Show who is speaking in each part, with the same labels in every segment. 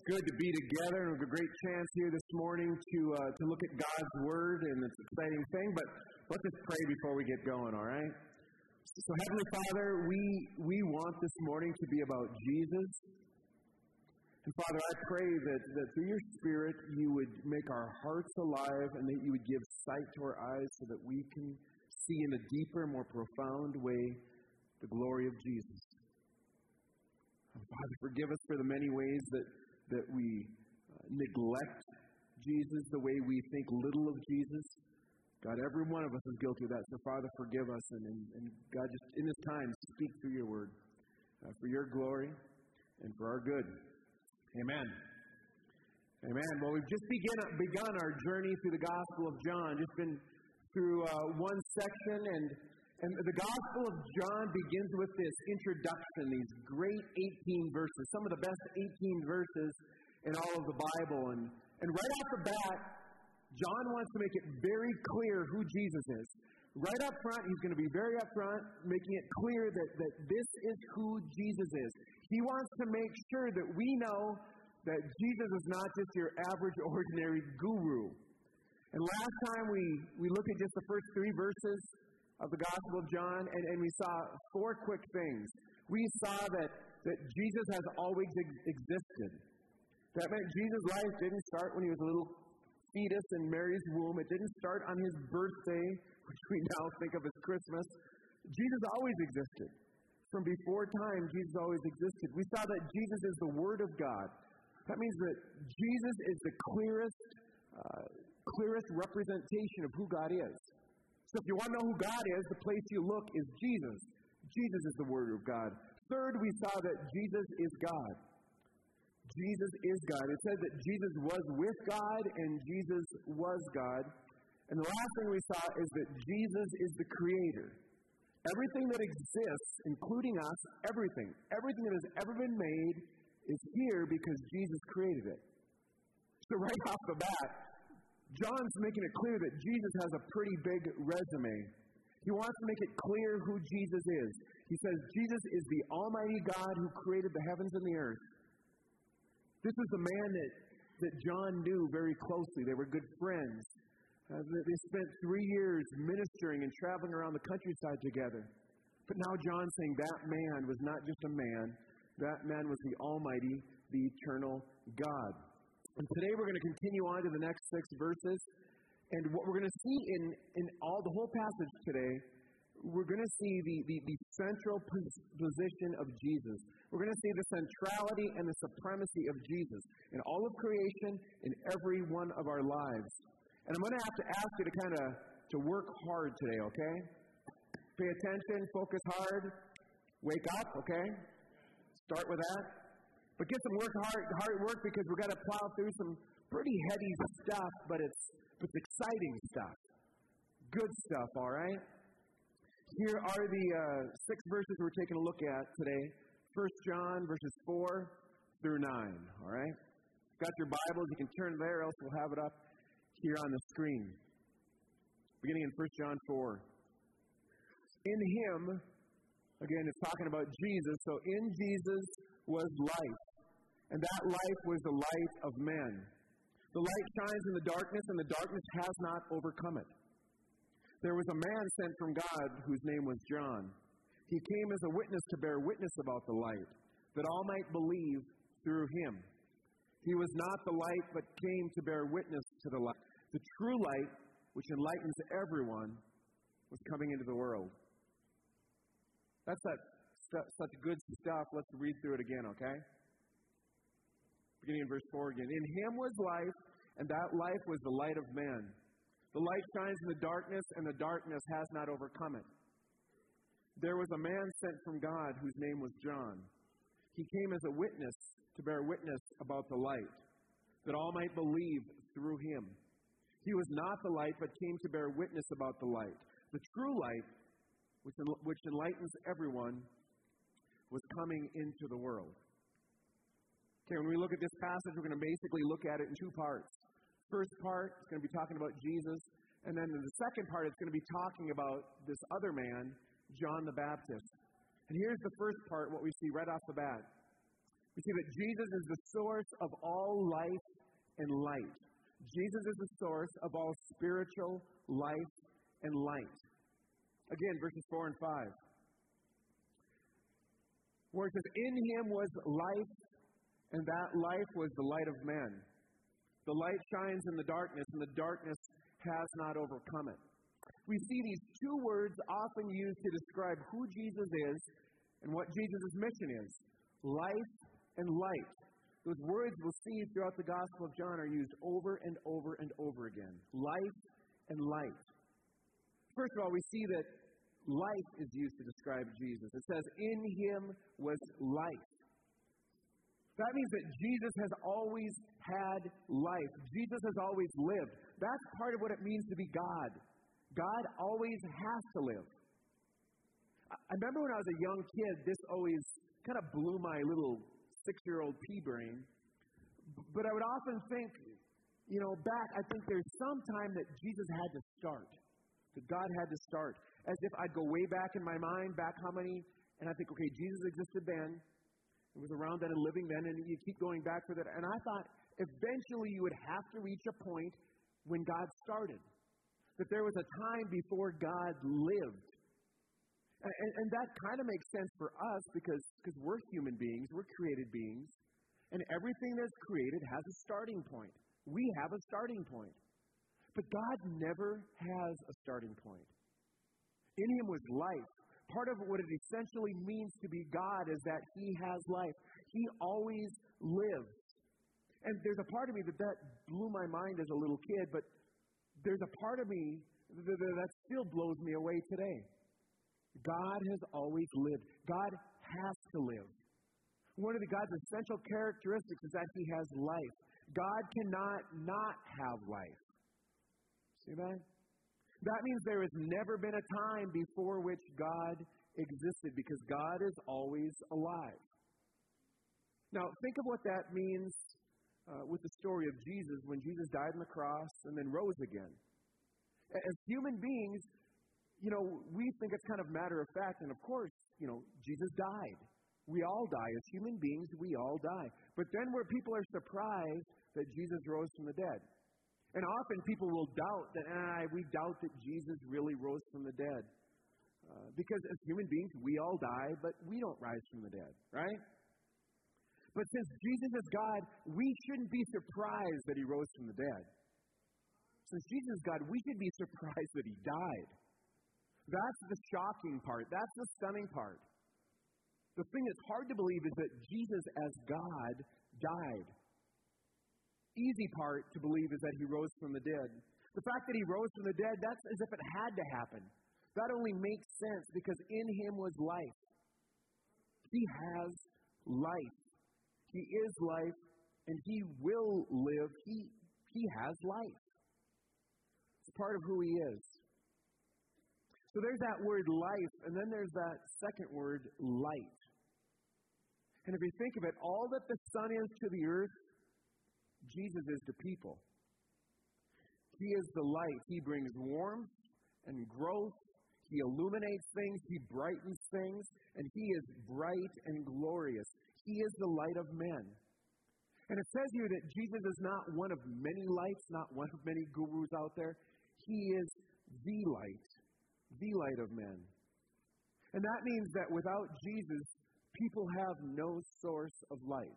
Speaker 1: It's good to be together, and we have a great chance here this morning to look at God's Word, and it's an exciting thing, but let's just pray before we get going, all right? So, Heavenly Father, we want this morning to be about Jesus. And Father, I pray that through your Spirit, you would make our hearts alive, and that you would give sight to our eyes so that we can see in a deeper, more profound way the glory of Jesus. Father, forgive us for the many ways that we neglect Jesus, the way we think little of Jesus. God, every one of us is guilty of that. So, Father, forgive us. And God, just in this time, speak through your word for your glory and for our good. Amen. Amen. Well, we've just begun our journey through the Gospel of John. Just been through one section, and the Gospel of John begins with this introduction, these great 18 verses, some of the best 18 verses in all of the Bible. And right off the bat, John wants to make it very clear who Jesus is. Right up front, he's going to be very up front, making it clear that this is who Jesus is. He wants to make sure that we know that Jesus is not just your average, ordinary guru. And last time we looked at just the first 3 verses of the Gospel of John, and we saw 4 quick things. We saw that Jesus has always existed. That meant Jesus' life didn't start when he was a little fetus in Mary's womb. It didn't start on his birthday, which we now think of as Christmas. Jesus always existed. From before time, Jesus always existed. We saw that Jesus is the Word of God. That means that Jesus is the clearest representation of who God is. So if you want to know who God is, the place you look is Jesus. Jesus is the Word of God. Third, we saw that Jesus is God. Jesus is God. It says that Jesus was with God and Jesus was God. And the last thing we saw is that Jesus is the Creator. Everything that exists, including us, everything that has ever been made is here because Jesus created it. So right off the bat, John's making it clear that Jesus has a pretty big resume. He wants to make it clear who Jesus is. He says Jesus is the Almighty God who created the heavens and the earth. This is the man that John knew very closely. They were good friends. They spent 3 years ministering and traveling around the countryside together. But now John's saying that man was not just a man. That man was the Almighty, the eternal God. And today we're going to continue on to the next 6 verses. And what we're going to see in the whole passage today, we're going to see the central position of Jesus. We're going to see the centrality and the supremacy of Jesus in all of creation, in every one of our lives. And I'm going to have to ask you to work hard today, okay? Pay attention, focus hard, wake up, okay? Start with that. But get some hard work, because we've got to plow through some pretty heady stuff, but it's exciting stuff. Good stuff, all right? Here are the 6 verses we're taking a look at today. 1 John verses 4 through 9, all right? If you've got your Bibles, you can turn there, else we'll have it up here on the screen. Beginning in 1 John 4. In him, again, it's talking about Jesus, so in Jesus was life, and that life was the light of men. The light shines in the darkness, and the darkness has not overcome it. There was a man sent from God whose name was John. He came as a witness to bear witness about the light, that all might believe through him. He was not the light, but came to bear witness to the light. The true light, which enlightens everyone, was coming into the world. That's such good stuff. Let's read through it again, okay? Beginning in verse 4 again. In him was life, and that life was the light of men. The light shines in the darkness, and the darkness has not overcome it. There was a man sent from God whose name was John. He came as a witness to bear witness about the light, that all might believe through him. He was not the light, but came to bear witness about the light. The true light, which enlightens everyone, was coming into the world. Okay, when we look at this passage, we're going to basically look at it in 2 parts. First part is going to be talking about Jesus, and then in the second part, it's going to be talking about this other man, John the Baptist. And here's the first part, what we see right off the bat. We see that Jesus is the source of all life and light. Jesus is the source of all spiritual life and light. Again, verses 4 and 5. Where it says, in him was life, and that life was the light of men. The light shines in the darkness, and the darkness has not overcome it. We see these two words often used to describe who Jesus is and what Jesus' mission is. Life and light. Those words we'll see throughout the Gospel of John are used over and over and over again. Life and light. First of all, we see that life is used to describe Jesus. It says, in him was life. That means that Jesus has always had life. Jesus has always lived. That's part of what it means to be God. God always has to live. I remember when I was a young kid, this always kind of blew my little 6-year-old pea brain. But I would often think, back, I think there's some time that Jesus had to start. That God had to start. As if I'd go way back in my mind, back how many, and I think, okay, Jesus existed then. It was around then and living then, and you keep going back for that. And I thought, eventually you would have to reach a point when God started. That there was a time before God lived. And that kind of makes sense for us because we're human beings, we're created beings, and everything that's created has a starting point. We have a starting point. But God never has a starting point. In him was life. Part of what it essentially means to be God is that he has life. He always lives. And there's a part of me that blew my mind as a little kid, but there's a part of me that still blows me away today. God has always lived. God has to live. One of God's essential characteristics is that he has life. God cannot not have life. See that? That means there has never been a time before which God existed because God is always alive. Now, think of what that means with the story of Jesus when Jesus died on the cross and then rose again. As human beings, we think it's kind of matter of fact, and of course, Jesus died. We all die. As human beings, we all die. But then where people are surprised that Jesus rose from the dead. And often people will doubt that, we doubt that Jesus really rose from the dead. Because as human beings, we all die, but we don't rise from the dead, right? But since Jesus is God, we shouldn't be surprised that he rose from the dead. Since Jesus is God, we should be surprised that he died. That's the shocking part. That's the stunning part. The thing that's hard to believe is that Jesus as God died. Easy part to believe is that he rose from the dead. The fact that he rose from the dead, that's as if it had to happen. That only makes sense because in him was life. He has life. He is life, and he will live. He has life. It's part of who he is. So there's that word life, and then there's that second word, light. And if you think of it, all that the sun is to the earth, Jesus is to people. He is the light. He brings warmth and growth. He illuminates things. He brightens things. And he is bright and glorious. He is the light of men. And it says here that Jesus is not one of many lights, not one of many gurus out there. He is the light of men. And that means that without Jesus, people have no source of light.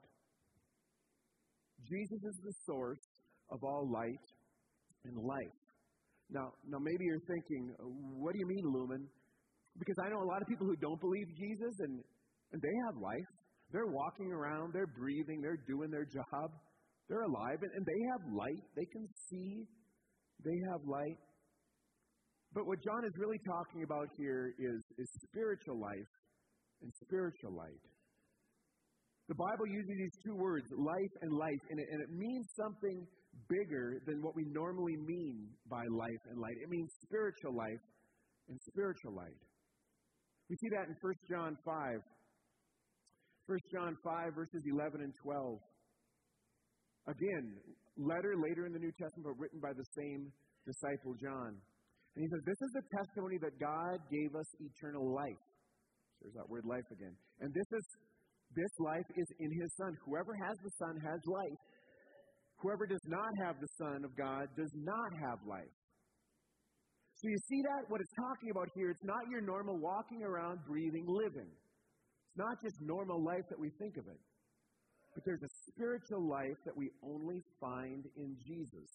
Speaker 1: Jesus is the source of all light and life. Now maybe you're thinking, what do you mean, Lumen? Because I know a lot of people who don't believe Jesus, and they have life. They're walking around, they're breathing, they're doing their job. They're alive, and they have light. They can see. They have light. But what John is really talking about here is spiritual life and spiritual light. The Bible uses these two words, life and life, and it means something bigger than what we normally mean by life and light. It means spiritual life and spiritual light. We see that in 1 John 5. 1 John 5, verses 11 and 12. Again, letter later in the New Testament, but written by the same disciple John. And he says, this is the testimony that God gave us eternal life. There's that word life again. And this is This life is in His Son. Whoever has the Son has life. Whoever does not have the Son of God does not have life. So you see that? What it's talking about here, it's not your normal walking around, breathing, living. It's not just normal life that we think of it. But there's a spiritual life that we only find in Jesus.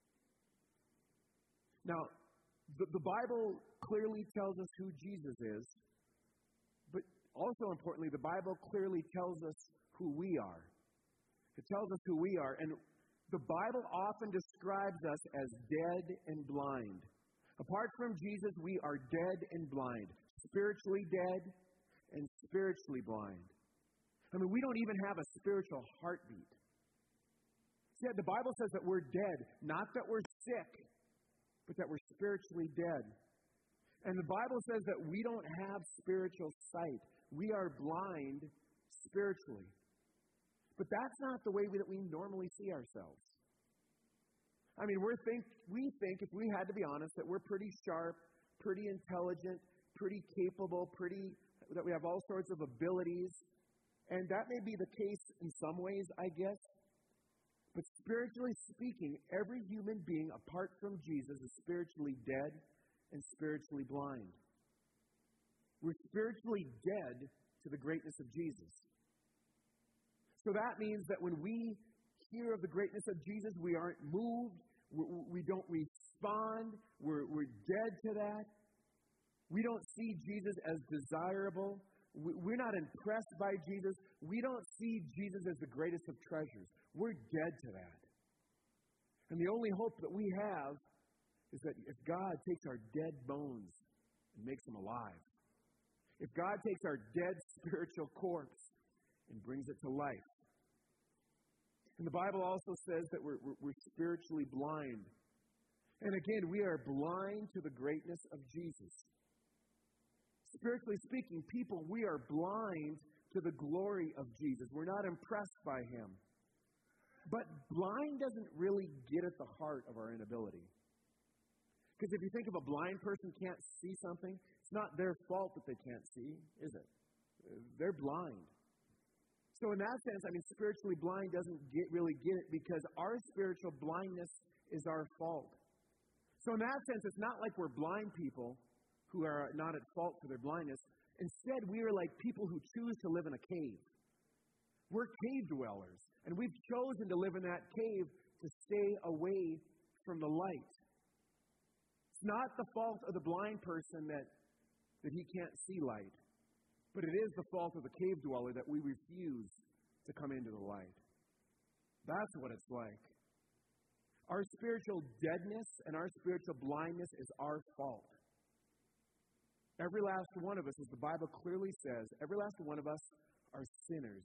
Speaker 1: Now, the Bible clearly tells us who Jesus is, but also importantly, the Bible clearly tells us who we are. It tells us who we are, and the Bible often describes us as dead and blind. Apart from Jesus, we are dead and blind, spiritually dead and spiritually blind. I mean, we don't even have a spiritual heartbeat. See, the Bible says that we're dead, not that we're sick, but that we're spiritually dead. And the Bible says that we don't have spiritual sight. We are blind spiritually. But that's not the way that we normally see ourselves. I mean, we think, if we had to be honest, that we're pretty sharp, pretty intelligent, pretty capable, that we have all sorts of abilities. And that may be the case in some ways, I guess. But spiritually speaking, every human being apart from Jesus is spiritually dead and spiritually blind. We're spiritually dead to the greatness of Jesus. So that means that when we hear of the greatness of Jesus, we aren't moved, we don't respond, we're dead to that. We don't see Jesus as desirable. We're not impressed by Jesus. We don't see Jesus as the greatest of treasures. We're dead to that. And the only hope that we have is that if God takes our dead bones and makes them alive, if God takes our dead spiritual corpse and brings it to life. And the Bible also says that we're spiritually blind. And again, we are blind to the greatness of Jesus. Spiritually speaking, people, we are blind to the glory of Jesus. We're not impressed by Him. But blind doesn't really get at the heart of our inability. Because if you think of a blind person can't see something, it's not their fault that they can't see, is it? They're blind. So in that sense, I mean, spiritually blind doesn't really get it because our spiritual blindness is our fault. So in that sense, it's not like we're blind people who are not at fault for their blindness. Instead, we are like people who choose to live in a cave. We're cave dwellers, and we've chosen to live in that cave to stay away from the light. It's not the fault of the blind person that he can't see light, but it is the fault of the cave dweller that we refuse to come into the light. That's what it's like. Our spiritual deadness and our spiritual blindness is our fault. Every last one of us, as the Bible clearly says, every last one of us are sinners.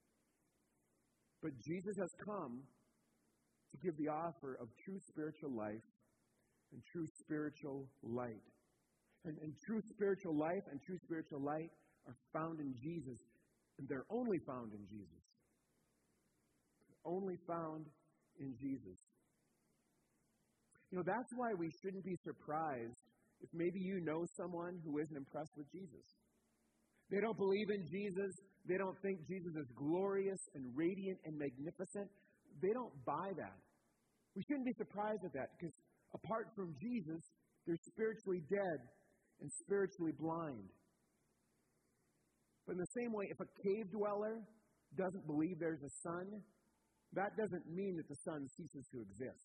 Speaker 1: But Jesus has come to give the offer of true spiritual life and true spiritual light. And true spiritual life and true spiritual light are found in Jesus, and they're only found in Jesus. They're only found in Jesus. You know, that's why we shouldn't be surprised if maybe you know someone who isn't impressed with Jesus. They don't believe in Jesus. They don't think Jesus is glorious and radiant and magnificent. They don't buy that. We shouldn't be surprised at that because apart from Jesus, they're spiritually dead and spiritually blind. But in the same way, if a cave dweller doesn't believe there's a sun, that doesn't mean that the sun ceases to exist.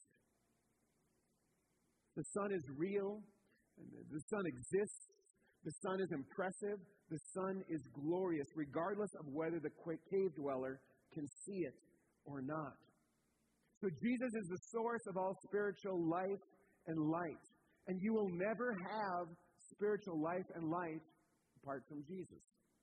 Speaker 1: The sun is real. The sun exists. The sun is impressive. The sun is glorious, regardless of whether the cave dweller can see it or not. So Jesus is the source of all spiritual life and light. And you will never have spiritual life and light apart from Jesus.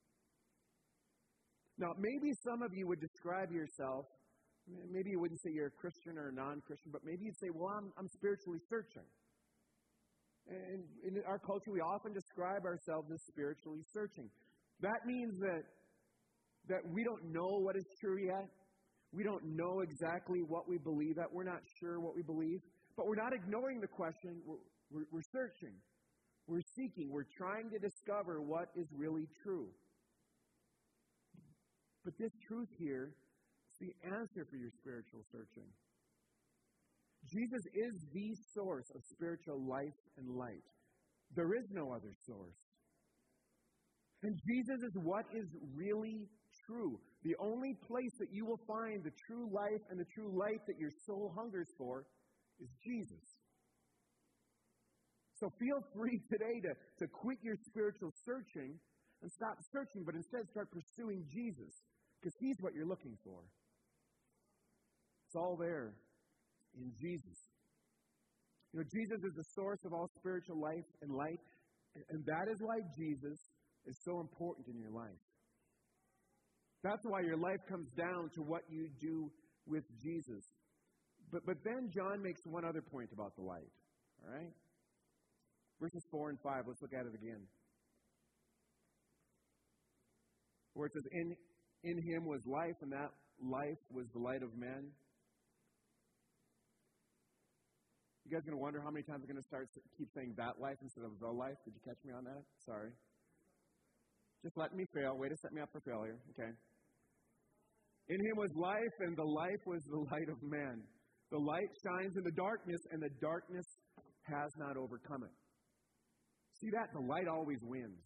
Speaker 1: Now, maybe some of you would describe yourself, maybe you wouldn't say you're a Christian or a non-Christian, but maybe you'd say, well, I'm spiritually searching. And in our culture, we often describe ourselves as spiritually searching. That means that we don't know what is true yet. We don't know exactly what we believe at. We're not sure what we believe. But we're not ignoring the question. We're searching. We're seeking. We're trying to discover what is really true. But this truth here is the answer for your spiritual searching. Jesus is the source of spiritual life and light. There is no other source. And Jesus is what is really true. The only place that you will find the true life and the true light that your soul hungers for is Jesus. So feel free today to quit your spiritual searching and stop searching, but instead start pursuing Jesus, because He's what you're looking for. It's all there in Jesus. You know, Jesus is the source of all spiritual life and light, and that is why Jesus is so important in your life. That's why your life comes down to what you do with Jesus. But then John makes one other point about the light. All right? Verses 4 and 5, let's look at it again. Where it says, in Him was life, and that life was the light of men. You guys going to wonder how many times I'm going to keep saying that life instead of the life? Did you catch me on that? Sorry. Just letting me fail. Way to set me up for failure. Okay. In Him was life, and the life was the light of men. The light shines in the darkness, and the darkness has not overcome it. See that? The light always wins.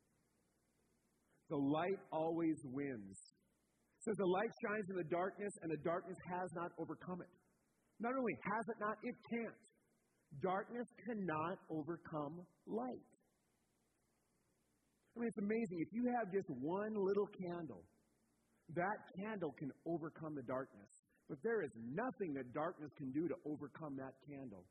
Speaker 1: The light always wins. It says the light shines in the darkness, and the darkness has not overcome it. Not only has it not, it can't. Darkness cannot overcome light. I mean, it's amazing. If you have just one little candle, that candle can overcome the darkness. But there is nothing that darkness can do to overcome that candle.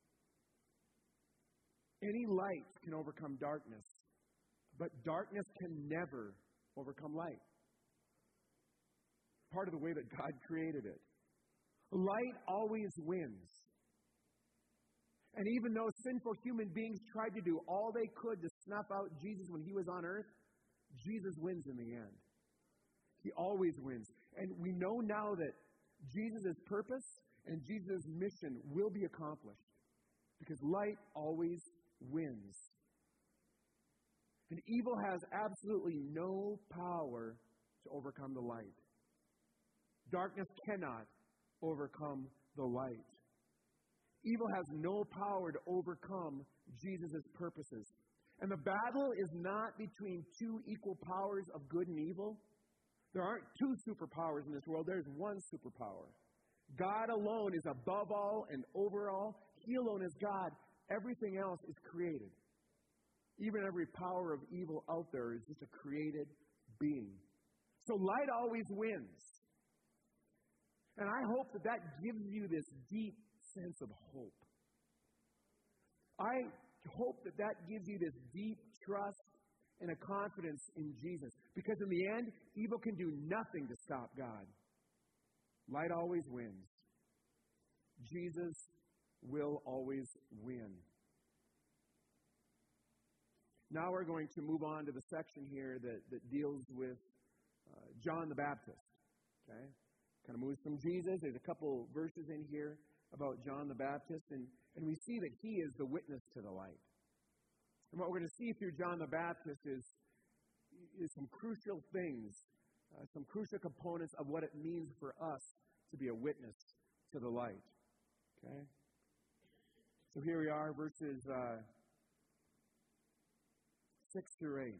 Speaker 1: Any light can overcome darkness, but darkness can never overcome light. Part of the way that God created it. Light always wins. And even though sinful human beings tried to do all they could to snuff out Jesus when He was on earth, Jesus wins in the end. He always wins. And we know now that Jesus' purpose and Jesus' mission will be accomplished because light always wins. And evil has absolutely no power to overcome the light. Darkness cannot overcome the light. Evil has no power to overcome Jesus' purposes. And the battle is not between two equal powers of good and evil. There aren't two superpowers in this world. There's one superpower. God alone is above all and over all. He alone is God. Everything else is created. Even every power of evil out there is just a created being. So light always wins. And I hope that gives you this deep sense of hope. I hope that gives you this deep trust and a confidence in Jesus. Because in the end, evil can do nothing to stop God. Light always wins. Jesus will always win. Now we're going to move on to the section here that deals with John the Baptist. Okay? Kind of moves from Jesus. There's a couple verses in here about John the Baptist, and we see that he is the witness to the light. And what we're going to see through John the Baptist is some crucial things, some crucial components of what it means for us to be a witness to the light. Okay? So here we are, verses 6 through 8.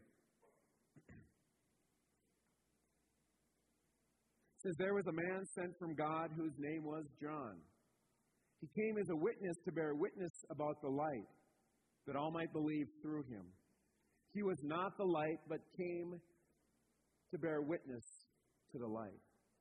Speaker 1: It says, there was a man sent from God whose name was John. He came as a witness to bear witness about the light, that all might believe through him. He was not the light, but came to bear witness to the light.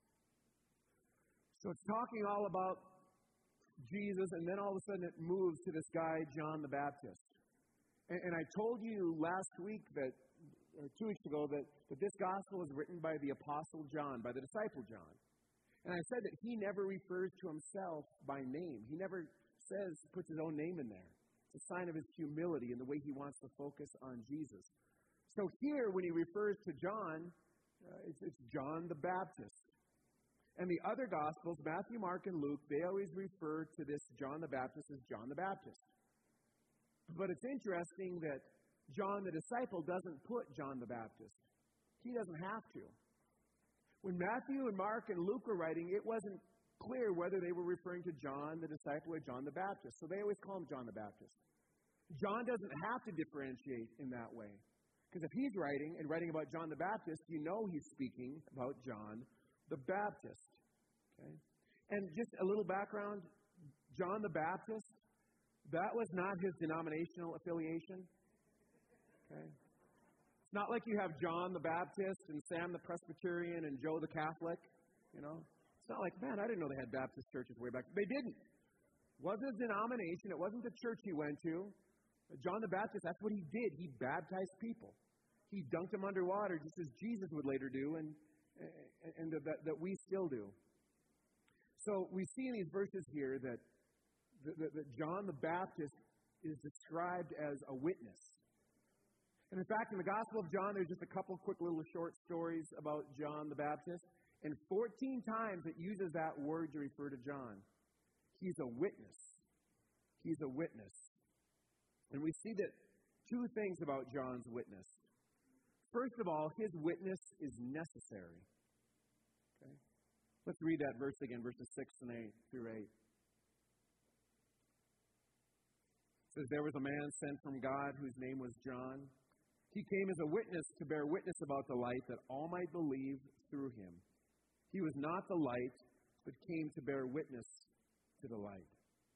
Speaker 1: So it's talking all about Jesus, and then all of a sudden it moves to this guy, John the Baptist. And I told you last week or 2 weeks ago, that this gospel is written by the Apostle John, by the disciple John. And I said that he never refers to himself by name. He never puts his own name in there. It's a sign of his humility and the way he wants to focus on Jesus. So here, when he refers to John, it's John the Baptist. And the other Gospels, Matthew, Mark, and Luke, they always refer to this John the Baptist as John the Baptist. But it's interesting that John the disciple doesn't put John the Baptist. He doesn't have to. When Matthew and Mark and Luke were writing, it wasn't clear whether they were referring to John the disciple or John the Baptist. So they always call him John the Baptist. John doesn't have to differentiate in that way. Because if he's writing about John the Baptist, you know he's speaking about John the Baptist. Okay? And just a little background, John the Baptist, that was not his denominational affiliation. Okay? It's not like you have John the Baptist and Sam the Presbyterian and Joe the Catholic, you know. It's not like, man, I didn't know they had Baptist churches way back. They didn't. It wasn't a denomination. It wasn't the church he went to. John the Baptist, that's what he did. He baptized people. He dunked them underwater just as Jesus would later do and that we still do. So we see in these verses here that John the Baptist is described as a witness. And in fact, in the Gospel of John, there's just a couple quick little short stories about John the Baptist. And 14 times it uses that word to refer to John. He's a witness. He's a witness. And we see that two things about John's witness. First of all, his witness is necessary. Okay? Let's read that verse again, verses 6 and 8 through 8. It says, there was a man sent from God whose name was John. He came as a witness to bear witness about the light that all might believe through him. He was not the light, but came to bear witness to the light.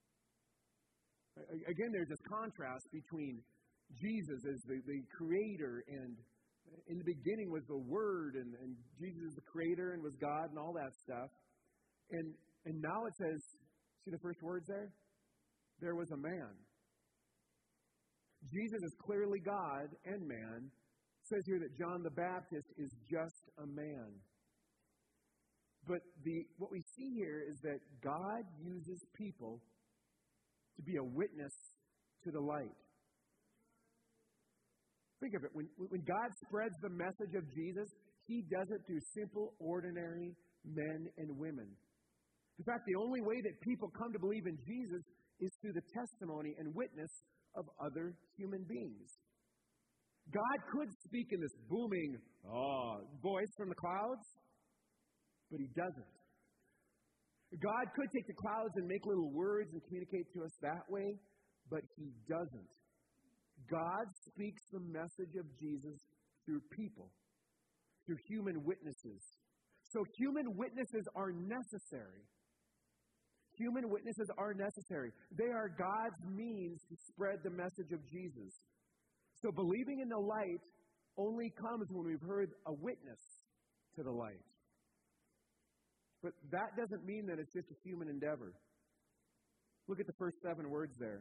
Speaker 1: Again, there's this contrast between Jesus as the creator, and in the beginning was the Word, and Jesus is the creator and was God and all that stuff. And now it says, see the first words there? There was a man. Jesus is clearly God and man. It says here that John the Baptist is just a man. But what we see here is that God uses people to be a witness to the light. Think of it. When God spreads the message of Jesus, He does it through simple, ordinary men and women. In fact, the only way that people come to believe in Jesus is through the testimony and witness of other human beings. God could speak in this booming voice from the clouds, but He doesn't. God could take the clouds and make little words and communicate to us that way, but He doesn't. God speaks the message of Jesus through people, through human witnesses. So human witnesses are necessary. Human witnesses are necessary. They are God's means to spread the message of Jesus. So believing in the light only comes when we've heard a witness to the light. But that doesn't mean that it's just a human endeavor. Look at the first 7 words there.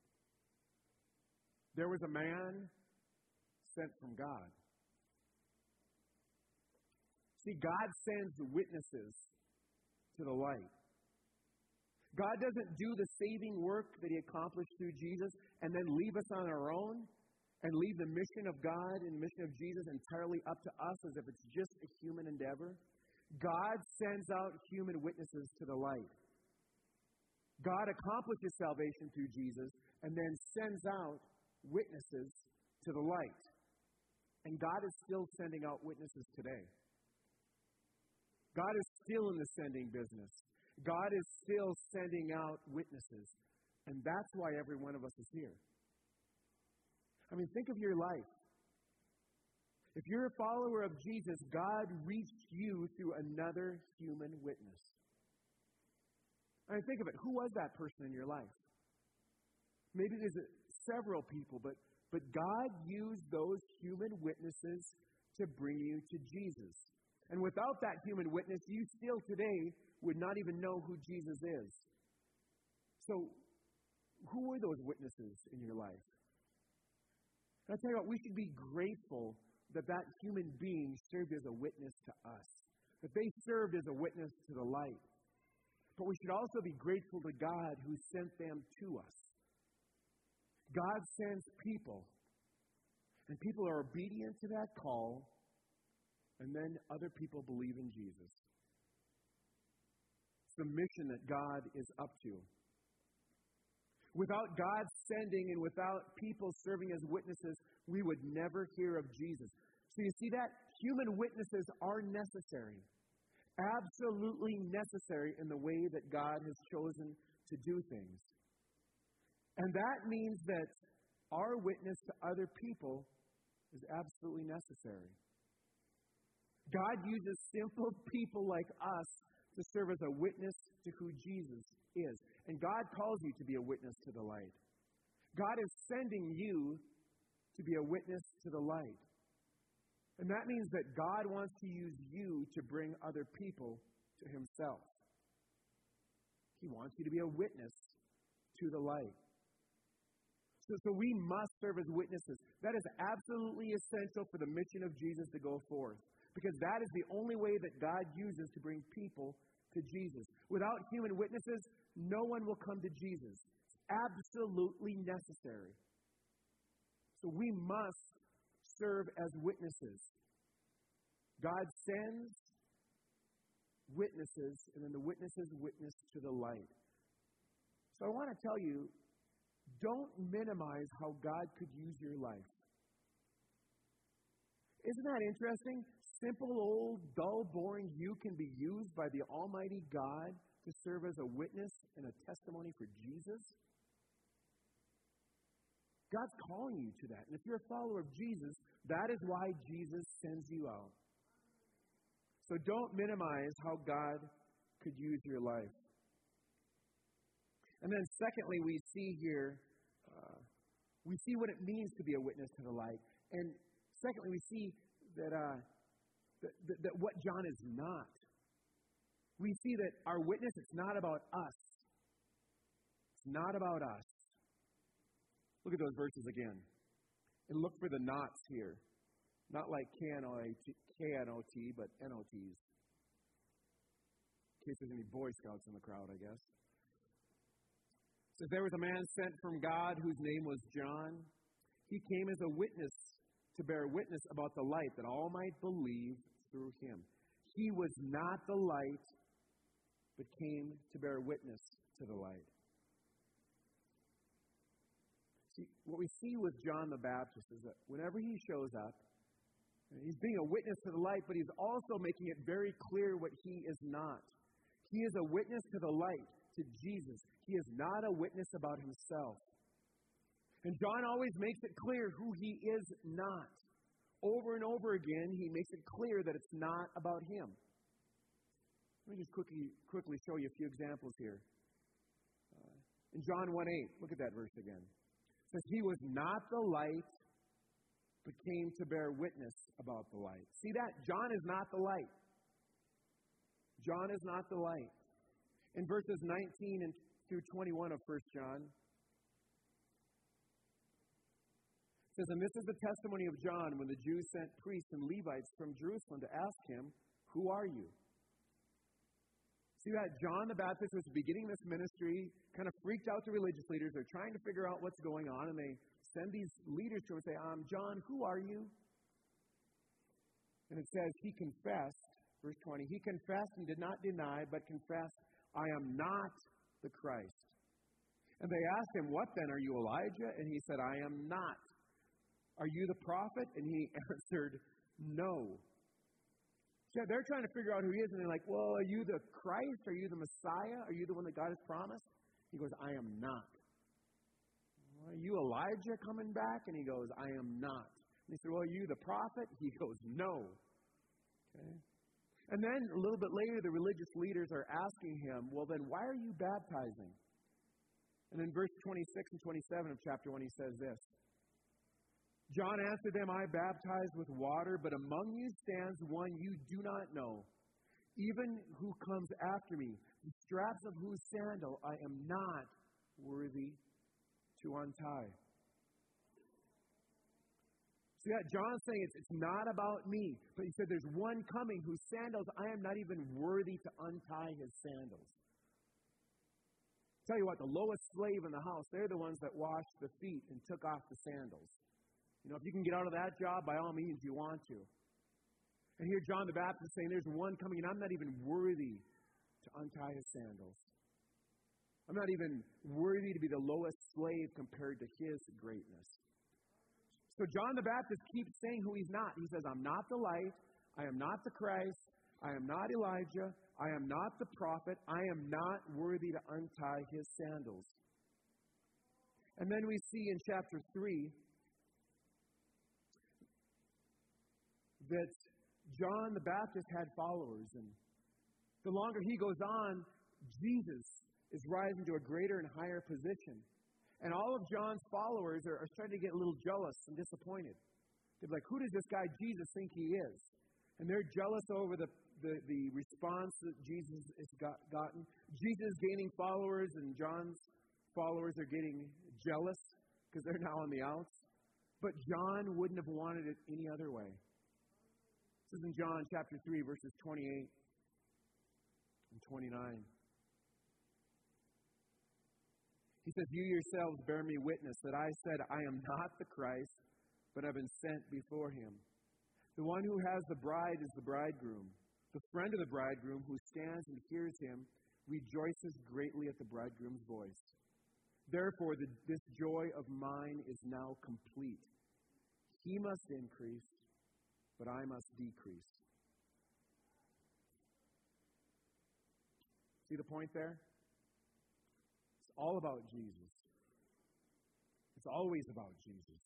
Speaker 1: There was a man sent from God. See, God sends witnesses to the light. God doesn't do the saving work that He accomplished through Jesus and then leave us on our own and leave the mission of God and the mission of Jesus entirely up to us as if it's just a human endeavor. God sends out human witnesses to the light. God accomplishes salvation through Jesus and then sends out witnesses to the light. And God is still sending out witnesses today. God is still in the sending business. God is still sending out witnesses. And that's why every one of us is here. I mean, think of your life. If you're a follower of Jesus, God reached you through another human witness. I mean, think of it. Who was that person in your life? Maybe there's several people, but God used those human witnesses to bring you to Jesus. And without that human witness, you still today would not even know who Jesus is. So, who were those witnesses in your life? And I'll tell you what, we should be grateful that human being served as a witness to us. That they served as a witness to the light. But we should also be grateful to God who sent them to us. God sends people. And people are obedient to that call. And then other people believe in Jesus. It's the mission that God is up to. Without God sending and without people serving as witnesses, we would never hear of Jesus. So you see that? Human witnesses are necessary. Absolutely necessary in the way that God has chosen to do things. And that means that our witness to other people is absolutely necessary. God uses simple people like us to serve as a witness to who Jesus is. And God calls you to be a witness to the light. God is sending you to be a witness to the light. And that means that God wants to use you to bring other people to Himself. He wants you to be a witness to the light. So we must serve as witnesses. That is absolutely essential for the mission of Jesus to go forth. Because that is the only way that God uses to bring people to Jesus. Without human witnesses, no one will come to Jesus. It's absolutely necessary. So we must serve as witnesses. God sends witnesses, and then the witnesses witness to the light. So I want to tell you, don't minimize how God could use your life. Isn't that interesting? Simple, old, dull, boring you can be used by the Almighty God to serve as a witness and a testimony for Jesus. God's calling you to that. And if you're a follower of Jesus, that is why Jesus sends you out. So don't minimize how God could use your life. And then secondly, we see here, we see what it means to be a witness to the light. And secondly, we see that what John is not. We see that our witness, it's not about us. It's not about us. Look at those verses again. And look for the nots here. Not like K-N-O-T, but N-O-Ts. In case there's any Boy Scouts in the crowd, I guess. It says, there was a man sent from God whose name was John. He came as a witness to bear witness about the light, that all might believe through him. He was not the light, but came to bear witness to the light. See, what we see with John the Baptist is that whenever he shows up, he's being a witness to the light, but he's also making it very clear what he is not. He is a witness to the light, to Jesus. He is not a witness about himself. And John always makes it clear who he is not. Over and over again, he makes it clear that it's not about him. Let me just quickly show you a few examples here. In John 1:8, look at that verse again. It says, he was not the light, but came to bear witness about the light. See that? John is not the light. John is not the light. In verses 19 through 21 of 1 John, it says, and this is the testimony of John when the Jews sent priests and Levites from Jerusalem to ask him, who are you? See that? John the Baptist was beginning this ministry, kind of freaked out the religious leaders. They're trying to figure out what's going on, and they send these leaders to him and say, John, who are you? And it says, he confessed, verse 20, he confessed and did not deny, but confessed, I am not the Christ. And they asked him, what then? Are you Elijah? And he said, I am not. Are you the prophet? And he answered, no. So they're trying to figure out who he is, and they're like, well, are you the Christ? Are you the Messiah? Are you the one that God has promised? He goes, I am not. Are you Elijah coming back? And he goes, I am not. And he said, well, are you the prophet? He goes, no. Okay. And then a little bit later, the religious leaders are asking him, well, then why are you baptizing? And in verse 26 and 27 of chapter 1, he says this. John answered them, I baptize with water, but among you stands one you do not know, even who comes after me, the straps of whose sandal I am not worthy to untie. See that? John's saying it's not about me, but he said there's one coming whose sandals I am not even worthy to untie his sandals. Tell you what, the lowest slave in the house, they're the ones that washed the feet and took off the sandals. You know, if you can get out of that job, by all means, you want to. And here John the Baptist is saying, there's one coming, and I'm not even worthy to untie his sandals. I'm not even worthy to be the lowest slave compared to his greatness. So John the Baptist keeps saying who he's not. He says, I'm not the light. I am not the Christ. I am not Elijah. I am not the prophet. I am not worthy to untie his sandals. And then we see in chapter 3 that John the Baptist had followers. And the longer he goes on, Jesus is rising to a greater and higher position. And all of John's followers are starting to get a little jealous and disappointed. They're like, who does this guy Jesus think he is? And they're jealous over the response that Jesus has gotten. Jesus is gaining followers, and John's followers are getting jealous because they're now on the outs. But John wouldn't have wanted it any other way. This is in John chapter 3, verses 28 and 29. He says, you yourselves bear me witness that I said, I am not the Christ, but have been sent before him. The one who has the bride is the bridegroom. The friend of the bridegroom who stands and hears him rejoices greatly at the bridegroom's voice. Therefore, this joy of mine is now complete. He must increase, but I must decrease. See the point there? It's all about Jesus. It's always about Jesus.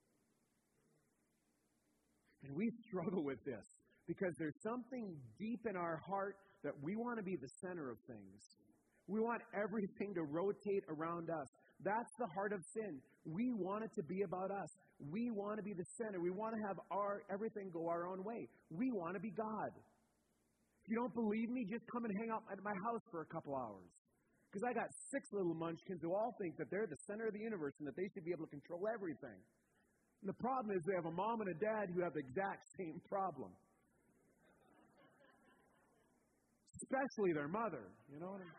Speaker 1: And we struggle with this because there's something deep in our heart that we want to be the center of things. We want everything to rotate around us. That's the heart of sin. We want it to be about us. We want to be the center. We want to have everything go our own way. We want to be God. If you don't believe me, just come and hang out at my house for a couple hours. Because I got 6 little munchkins who all think that they're the center of the universe and that they should be able to control everything. And the problem is they have a mom and a dad who have the exact same problem. Especially their mother, you know what I mean?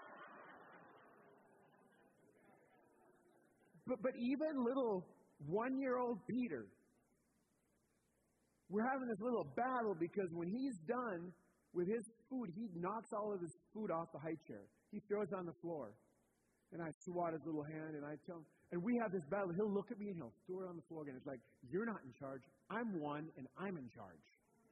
Speaker 1: But even little 1-year-old Peter, we're having this little battle because when he's done with his food, he knocks all of his food off the high chair. He throws it on the floor. And I swat his little hand and I tell him, and we have this battle. He'll look at me and he'll throw it on the floor again. It's like, you're not in charge. I'm one and I'm in charge.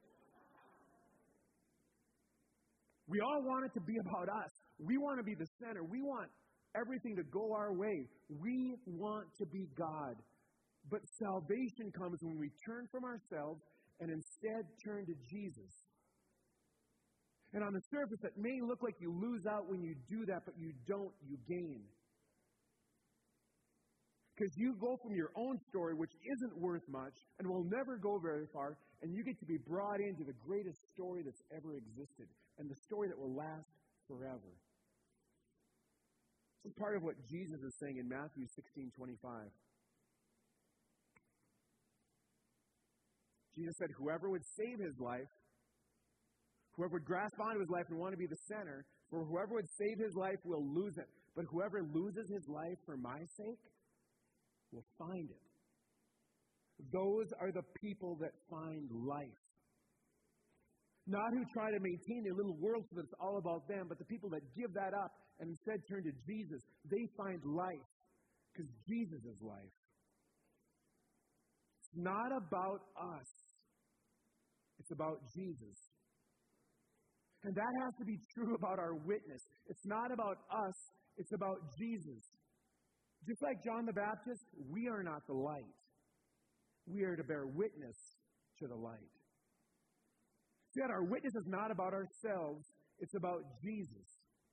Speaker 1: We all want it to be about us. We want to be the center. We want everything to go our way. We want to be God. But salvation comes when we turn from ourselves and instead turn to Jesus. And on the surface, it may look like you lose out when you do that, but you don't, you gain. Because you go from your own story, which isn't worth much and will never go very far, and you get to be brought into the greatest story that's ever existed, and the story that will last forever. This is part of what Jesus is saying in Matthew 16:25. Jesus said, whoever would save his life, whoever would grasp onto his life and want to be the center, for whoever would save his life will lose it. But whoever loses his life for my sake will find it. Those are the people that find life. Not who try to maintain their little world so that it's all about them, but the people that give that up and instead turn to Jesus. They find life because Jesus is life. It's not about us. It's about Jesus. And that has to be true about our witness. It's not about us. It's about Jesus. Just like John the Baptist, we are not the light. We are to bear witness to the light. See, our witness is not about ourselves. It's about Jesus.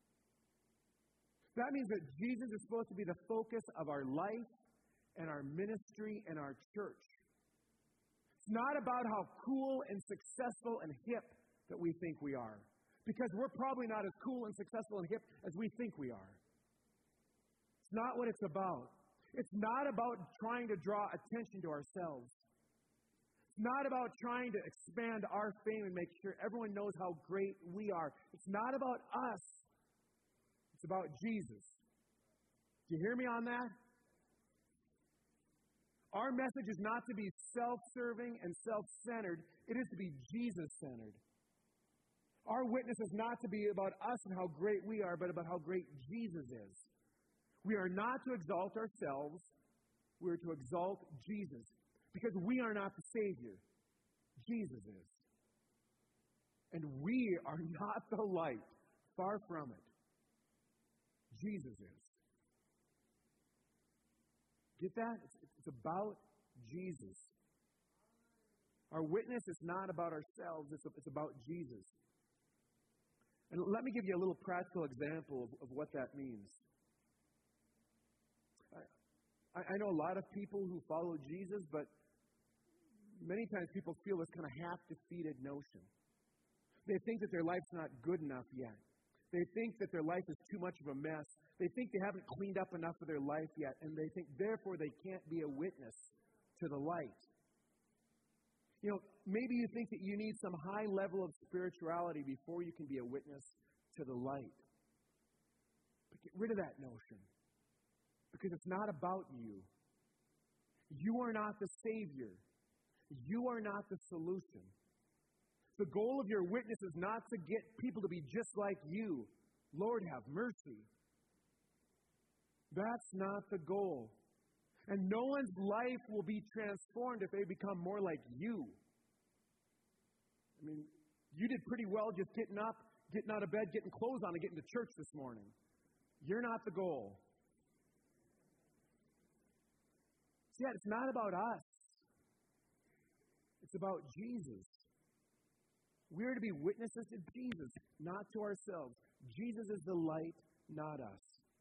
Speaker 1: That means that Jesus is supposed to be the focus of our life and our ministry and our church. It's not about how cool and successful and hip that we think we are. Because we're probably not as cool and successful and hip as we think we are. It's not what it's about. It's not about trying to draw attention to ourselves. It's not about trying to expand our fame and make sure everyone knows how great we are. It's not about us. It's about Jesus. Do you hear me on that? Our message is not to be self-serving and self-centered. It is to be Jesus-centered. Our witness is not to be about us and how great we are, but about how great Jesus is. We are not to exalt ourselves. We are to exalt Jesus. Because we are not the Savior. Jesus is. And we are not the light. Far from it. Jesus is. Get that? It's about Jesus. Our witness is not about ourselves. It's about Jesus. And let me give you a little practical example of what that means. I know a lot of people who follow Jesus, but many times people feel this kind of half-defeated notion. They think that their life's not good enough yet. They think that their life is too much of a mess. They think they haven't cleaned up enough of their life yet, and they think, therefore, they can't be a witness to the light. You know, maybe you think that you need some high level of spirituality before you can be a witness to the light. But get rid of that notion, because it's not about you. You are not the Savior. You are not the solution. The goal of your witness is not to get people to be just like you. Lord, have mercy. That's not the goal. And no one's life will be transformed if they become more like you. I mean, you did pretty well just getting up, getting out of bed, getting clothes on, and getting to church this morning. You're not the goal. See, it's not about us. It's about Jesus. We are to be witnesses to Jesus, not to ourselves. Jesus is the light, not us.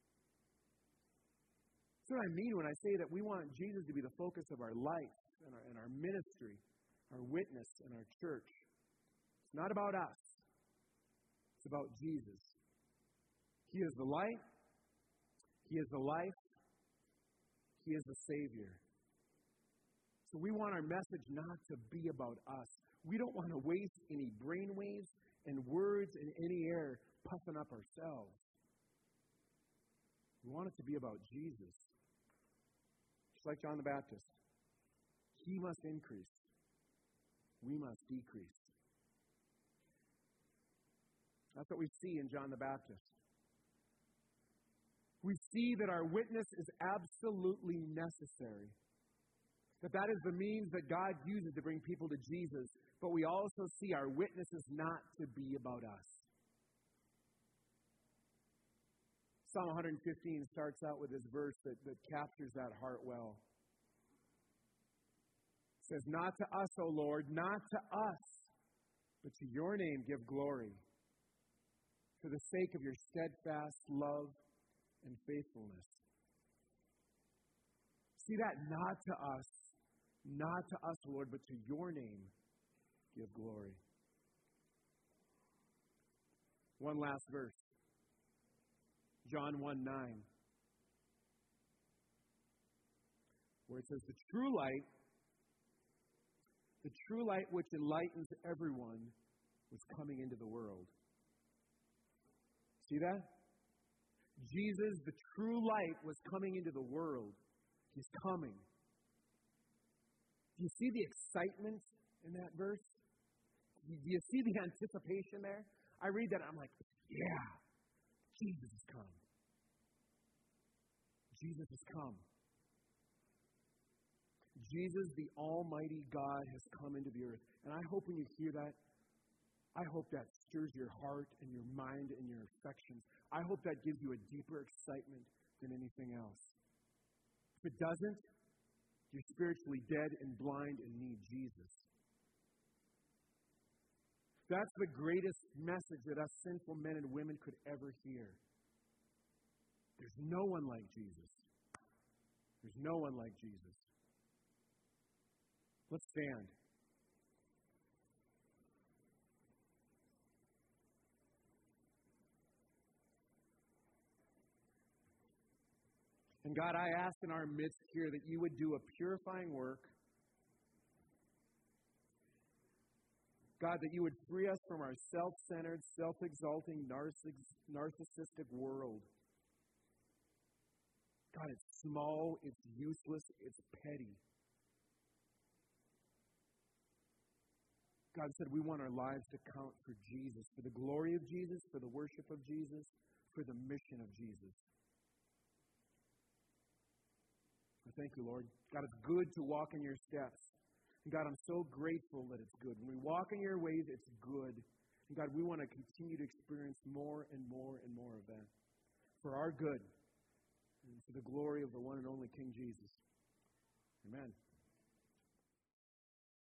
Speaker 1: That's what I mean when I say that we want Jesus to be the focus of our life and our ministry, our witness, and our church. It's not about us. It's about Jesus. He is the light. He is the life. He is the Savior. So we want our message not to be about us. We don't want to waste any brainwaves and words in any air puffing up ourselves. We want it to be about Jesus. Just like John the Baptist. He must increase. We must decrease. That's what we see in John the Baptist. We see that our witness is absolutely necessary. That is the means that God uses to bring people to Jesus. But we also see our witness is not to be about us. Psalm 115 starts out with this verse that captures that heart well. It says, "Not to us, O Lord, not to us, but to your name give glory, for the sake of your steadfast love and faithfulness." See that? Not to us, Lord, but to your name give glory. One last verse. John 1:9, where it says, the true light which enlightens everyone was coming into the world. See that? Jesus, the true light, was coming into the world. He's coming. Do you see the excitement in that verse? Do you see the anticipation there? I read that and I'm like, yeah, Jesus has come. Jesus has come. Jesus, the Almighty God, has come into the earth. And I hope when you hear that, I hope that stirs your heart and your mind and your affections. I hope that gives you a deeper excitement than anything else. If it doesn't, you're spiritually dead and blind and need Jesus. That's the greatest message that us sinful men and women could ever hear. There's no one like Jesus. There's no one like Jesus. Let's stand. And God, I ask in our midst here that you would do a purifying work. God, that you would free us from our self-centered, self-exalting, narcissistic world. God, it's small, it's useless, it's petty. God said we want our lives to count for Jesus, for the glory of Jesus, for the worship of Jesus, for the mission of Jesus. I thank you, Lord. God, it's good to walk in your steps. And God, I'm so grateful that it's good. When we walk in your ways, it's good. And God, we want to continue to experience more and more and more of that for our good and for the glory of the one and only King Jesus. Amen.